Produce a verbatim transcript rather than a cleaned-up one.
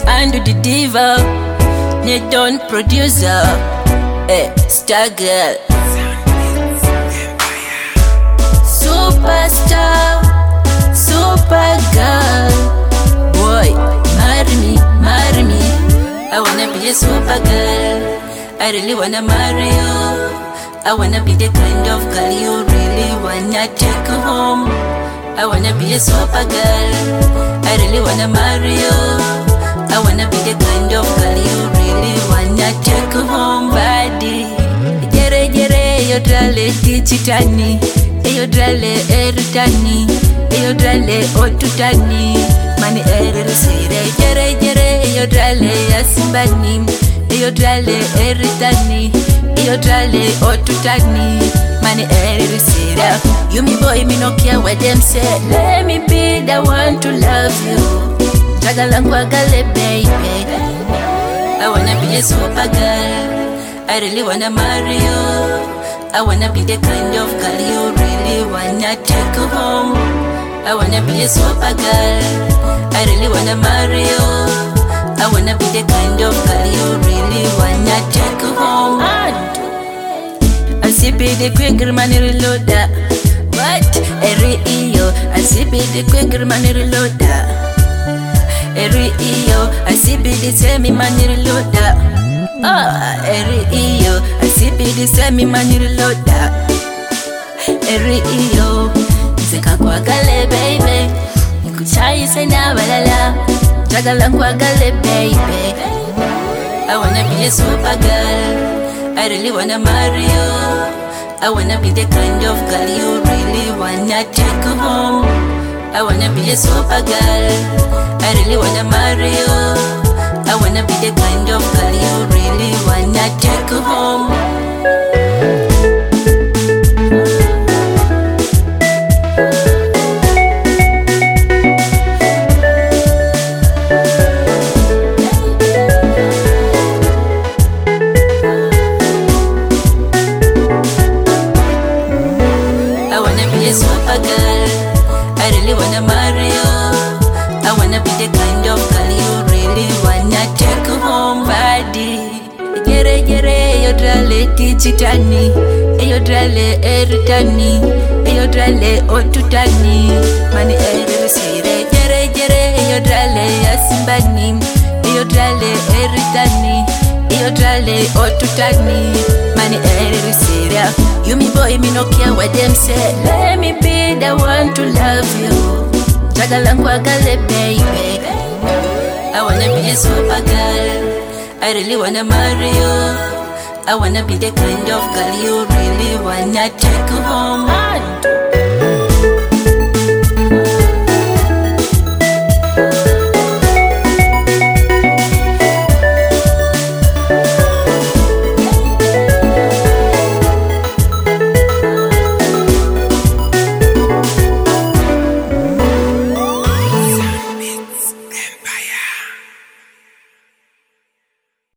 and the diva, ne don't producer, eh, star girl, superstar, super girl. Boy, marry me, marry me. I wanna be a super girl. I really wanna marry you. I wanna be the kind of girl you really wanna take home. I wanna be a super girl. I really wanna marry you. I wanna be the kind of girl you really wanna take home. Body, jere jere yo drale tichitani, yo drale erutani, yo drale otutani. Mani ere sire jere jere yo drale yasimbani, yo drale erutani, yo drale otutani. Mani ere sire. You me boy, me no care what them say. Let me be the one to love you. Jagalangwa gale baby. I wanna be a super girl. I really wanna marry you. I wanna be the kind of girl you really wanna take home. I wanna be a super girl. I really wanna marry you. I wanna be the kind of girl you really wanna take home. I see be the quick money reloader. What? Every iyo. I see be the quick money reloader. Every iyo. I see be the semi money reloader. Ah, every iyo. I see be the semi money reloader. Every iyo. Zeka kwa gale baby. Nikuchai sena balala. Jagala kwa gale baby. I wanna be a super girl. I really wanna marry you. I wanna be the kind of girl you really wanna take home. I wanna be a super girl. I really wanna marry you. I wanna be the kind of girl you really wanna take home. Super girl, I really wanna marry you. I wanna be the kind of girl you really wanna take home. Body, jere jere yo drale tichitani, yo drale erutani, yo drale otutani. Mani ere sire jere jere yo drale yasimbani, yo drale erutani, yo drale otutani. Mani ere sire. You me boy, me no care what them say. Let me be the one to love you. Jagalangwa gale baby. I wanna be a super girl. I really wanna marry you. I wanna be the kind of girl you really wanna take home.